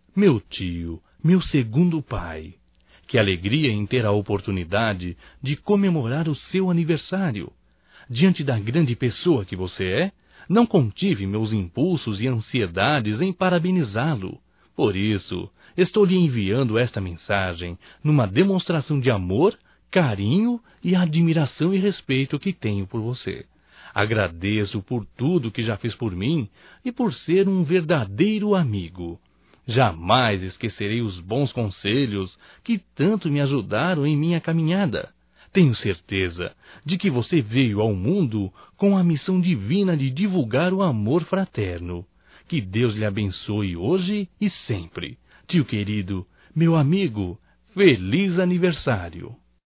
meu tio, meu segundo pai. Que alegria em ter a oportunidade de comemorar o seu aniversário. Diante da grande pessoa que você é, não contive meus impulsos e ansiedades em parabenizá-lo. Por isso, estou lhe enviando esta mensagem numa demonstração de amor, carinho e admiração e respeito que tenho por você. Agradeço por tudo que já fez por mim e por ser um verdadeiro amigo. Jamais esquecerei os bons conselhos que tanto me ajudaram em minha caminhada. Tenho certeza de que você veio ao mundo com a missão divina de divulgar o amor fraterno. Que Deus lhe abençoe hoje e sempre. Tio querido, meu amigo, feliz aniversário!